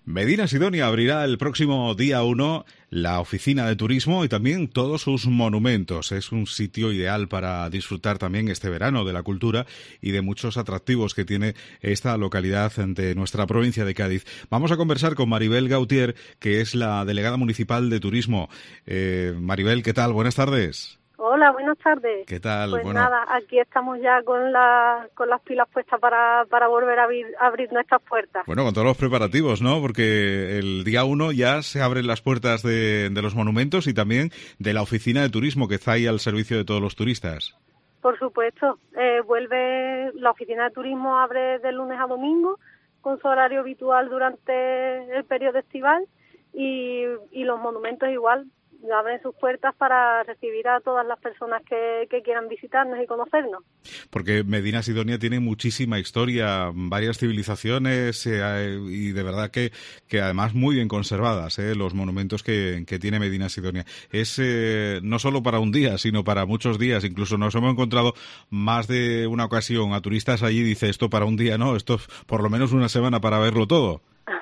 Medina Sidonia abrirá el próximo día 1 la oficina de turismo y también todos sus monumentos. Es un sitio ideal para disfrutar también este verano de la cultura y de muchos atractivos que tiene esta localidad de nuestra provincia de Cádiz. Vamos a conversar con Maribel Gautier, que es la delegada municipal de turismo. Maribel, ¿qué tal? Buenas tardes. Hola, buenas tardes. ¿Qué tal? Pues nada, aquí estamos ya con las pilas puestas para volver a abrir nuestras puertas. Bueno, con todos los preparativos, ¿no? Porque el día 1 ya se abren las puertas de los monumentos y también de la oficina de turismo que está ahí al servicio de todos los turistas. Por supuesto, vuelve la oficina de turismo, abre de lunes a domingo con su horario habitual durante el periodo estival y los monumentos igual. Abren sus puertas para recibir a todas las personas que quieran visitarnos y conocernos. Porque Medina Sidonia tiene muchísima historia, varias civilizaciones y de verdad que además muy bien conservadas, los monumentos que tiene Medina Sidonia. Es no solo para un día, sino para muchos días. Incluso nos hemos encontrado más de una ocasión a turistas allí, dice esto para un día, no, esto por lo menos una semana para verlo todo.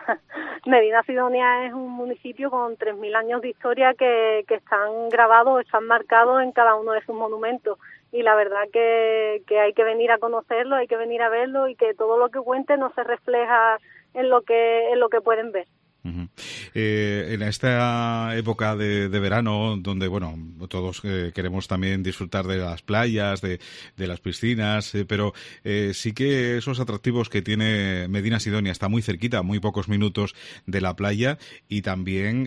Medina Sidonia es un municipio con 3.000 años de historia que están grabados, están marcados en cada uno de sus monumentos y la verdad que hay que venir a conocerlo, hay que venir a verlo y que todo lo que cuente no se refleja en lo que pueden ver. Uh-huh. En esta época de verano, donde bueno todos queremos también disfrutar de las playas, de las piscinas, pero sí que esos atractivos que tiene Medina Sidonia, está muy cerquita, muy pocos minutos de la playa y también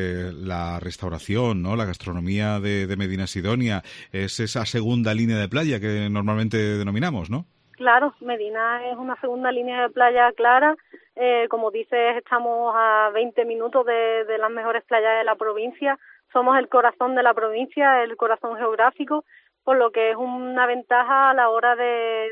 la restauración, ¿no? La gastronomía de Medina Sidonia es esa segunda línea de playa que normalmente denominamos, ¿no? Claro, Medina es una segunda línea de playa clara. Como dices, estamos a 20 minutos de las mejores playas de la provincia. Somos el corazón de la provincia, el corazón geográfico, por lo que es una ventaja a la hora de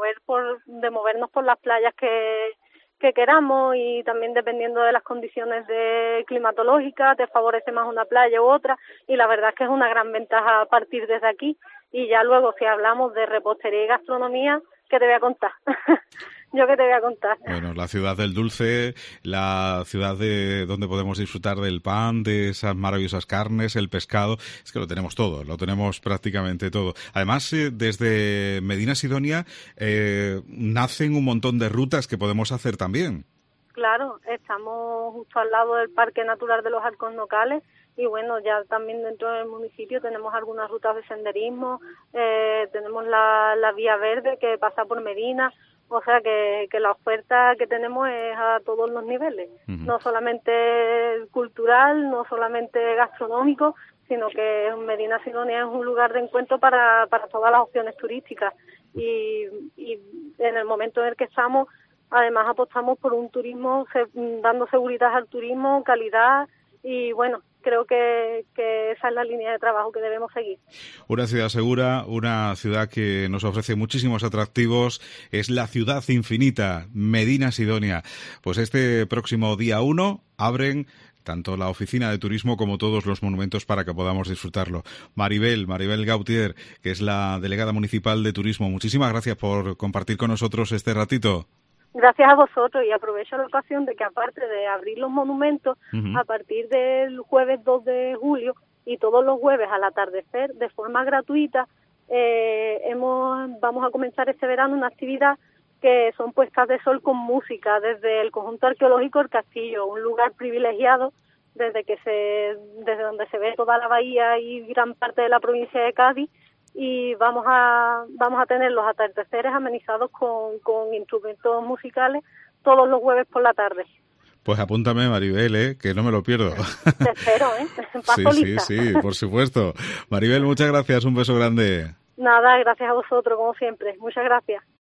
movernos por las playas que queramos y también dependiendo de las condiciones climatológicas, te favorece más una playa u otra y la verdad es que es una gran ventaja a partir desde aquí. Y ya luego, si hablamos de repostería y gastronomía, ¿qué te voy a contar? ¿Yo qué te voy a contar? Bueno, la ciudad del dulce, la ciudad de donde podemos disfrutar del pan, de esas maravillosas carnes, el pescado, es que lo tenemos todo, lo tenemos prácticamente todo. Además, desde Medina Sidonia nacen un montón de rutas que podemos hacer también. Claro, estamos justo al lado del Parque Natural de los Arcos Nocales y bueno, ya también dentro del municipio tenemos algunas rutas de senderismo, tenemos la Vía Verde que pasa por Medina, o sea que la oferta que tenemos es a todos los niveles, no solamente cultural, no solamente gastronómico, sino que Medina Sidonia es un lugar de encuentro para todas las opciones turísticas y en el momento en el que estamos, además apostamos por un turismo, dando seguridad al turismo, calidad y bueno, creo que esa es la línea de trabajo que debemos seguir. Una ciudad segura, una ciudad que nos ofrece muchísimos atractivos, es la ciudad infinita, Medina Sidonia. Pues este próximo día 1 abren tanto la oficina de turismo como todos los monumentos para que podamos disfrutarlo. Maribel Gautier, que es la delegada municipal de turismo, muchísimas gracias por compartir con nosotros este ratito. Gracias a vosotros y aprovecho la ocasión de que aparte de abrir los monumentos, a partir del jueves 2 de julio y todos los jueves al atardecer de forma gratuita, vamos a comenzar este verano una actividad que son puestas de sol con música desde el conjunto arqueológico El Castillo, un lugar privilegiado desde donde se ve toda la bahía y gran parte de la provincia de Cádiz. Y vamos a tener los atardeceres amenizados con instrumentos musicales todos los jueves por la tarde. Pues apúntame, Maribel, que no me lo pierdo. Te espero, Paso lista. Sí, por supuesto. Maribel, muchas gracias, un beso grande. Nada, gracias a vosotros, como siempre. Muchas gracias.